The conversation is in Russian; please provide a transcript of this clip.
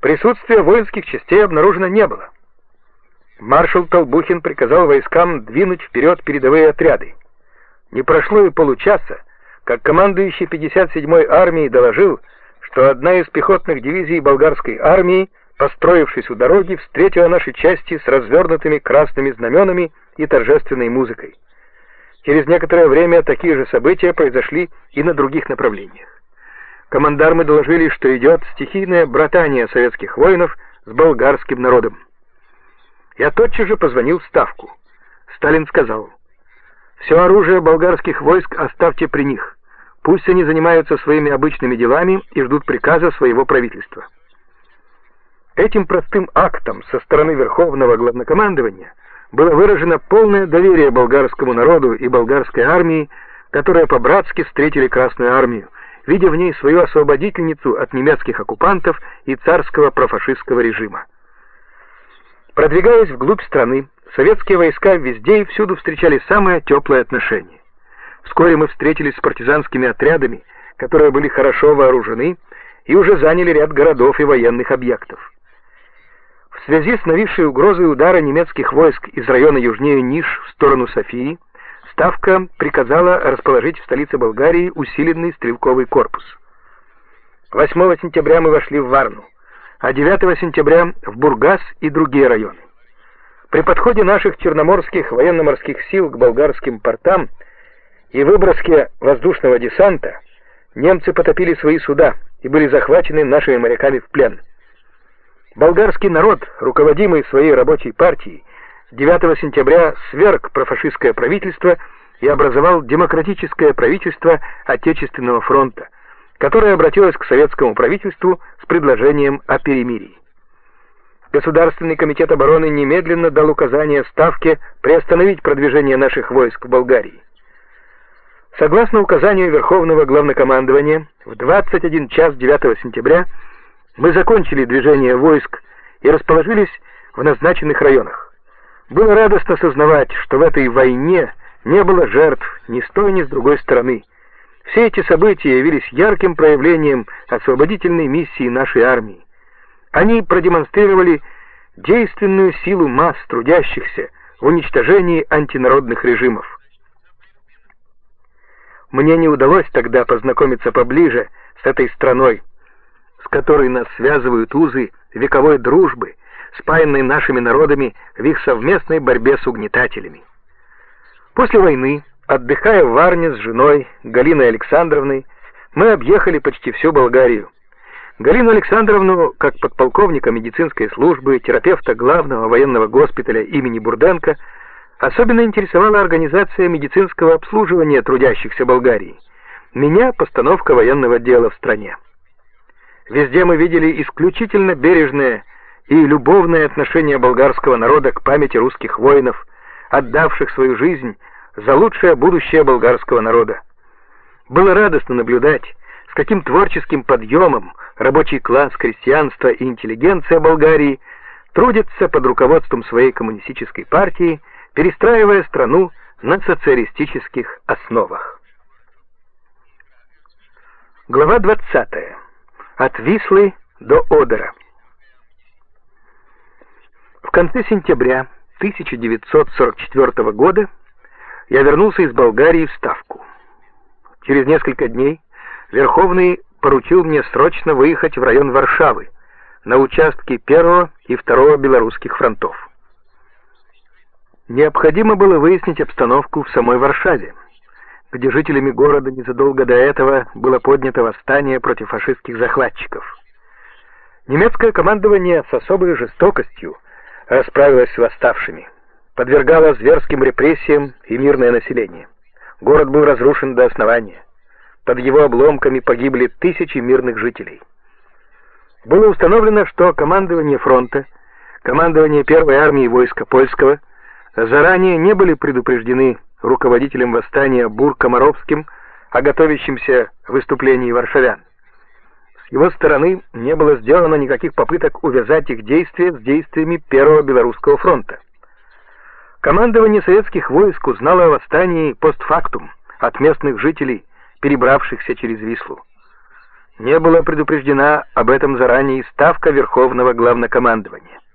Присутствия воинских частей обнаружено не было. Маршал Толбухин приказал войскам двинуть вперед передовые отряды. Не прошло и получаса, как командующий 57-й армией доложил, что одна из пехотных дивизий болгарской армии, построившись у дороги, встретила наши части с развернутыми красными знаменами и торжественной музыкой. Через некоторое время такие же события произошли и на других направлениях. Командармы доложили, что идет стихийное братание советских воинов с болгарским народом. Я тотчас же позвонил в Ставку. Сталин сказал: «Все оружие болгарских войск оставьте при них. Пусть они занимаются своими обычными делами и ждут приказа своего правительства». Этим простым актом со стороны Верховного Главнокомандования было выражено полное доверие болгарскому народу и болгарской армии, которые по-братски встретили Красную армию, видя в ней свою освободительницу от немецких оккупантов и царского профашистского режима. Продвигаясь вглубь страны, советские войска везде и всюду встречали самое теплое отношение. Вскоре мы встретились с партизанскими отрядами, которые были хорошо вооружены и уже заняли ряд городов и военных объектов. В связи с нависшей угрозой удара немецких войск из района южнее Ниш в сторону Софии, Ставка приказала расположить в столице Болгарии усиленный стрелковый корпус. 8 сентября мы вошли в Варну, а 9 сентября в Бургас и другие районы. При подходе наших черноморских военно-морских сил к болгарским портам и выброске воздушного десанта немцы потопили свои суда и были захвачены нашими моряками в плен. Болгарский народ, руководимый своей рабочей партией, 9 сентября сверг профашистское правительство и образовал демократическое правительство Отечественного фронта, которое обратилось к советскому правительству с предложением о перемирии. Государственный комитет обороны немедленно дал указание Ставке приостановить продвижение наших войск в Болгарии. Согласно указанию Верховного Главнокомандования, в 21 час 9 сентября мы закончили движение войск и расположились в назначенных районах. Было радостно сознавать, что в этой войне не было жертв ни с той, ни с другой стороны. Все эти события явились ярким проявлением освободительной миссии нашей армии. Они продемонстрировали действенную силу масс трудящихся в уничтожении антинародных режимов. Мне не удалось тогда познакомиться поближе с этой страной, с которой нас связывают узы вековой дружбы, спаянной нашими народами в их совместной борьбе с угнетателями. После войны, отдыхая в Варне с женой Галиной Александровной, мы объехали почти всю Болгарию. Галину Александровну, как подполковника медицинской службы, терапевта главного военного госпиталя имени Бурденко, особенно интересовала организация медицинского обслуживания трудящихся Болгарии. Меня — постановка военного дела в стране. Везде мы видели исключительно бережное и любовное отношение болгарского народа к памяти русских воинов, отдавших свою жизнь за лучшее будущее болгарского народа. Было радостно наблюдать, с каким творческим подъемом рабочий класс, крестьянство и интеллигенция Болгарии трудятся под руководством своей коммунистической партии, перестраивая страну на социалистических основах. Глава 20. От Вислы до Одера. В конце сентября 1944 года я вернулся из Болгарии в Ставку. Через несколько дней Верховный поручил мне срочно выехать в район Варшавы, на участке 1 и 2 белорусских фронтов. Необходимо было выяснить обстановку в самой Варшаве, где жителями города незадолго до этого было поднято восстание против фашистских захватчиков. Немецкое командование с особой жестокостью расправилось с восставшими, подвергало зверским репрессиям и мирное население. Город был разрушен до основания. Под его обломками погибли тысячи мирных жителей. Было установлено, что командование фронта, командование первой армии войска польского заранее не были предупреждены руководителем восстания Бур-Комаровским о готовящемся выступлении варшавян. С его стороны не было сделано никаких попыток увязать их действия с действиями Первого Белорусского фронта. Командование советских войск узнало о восстании постфактум от местных жителей, перебравшихся через Вислу. Не была предупреждена об этом заранее и Ставка Верховного Главнокомандования.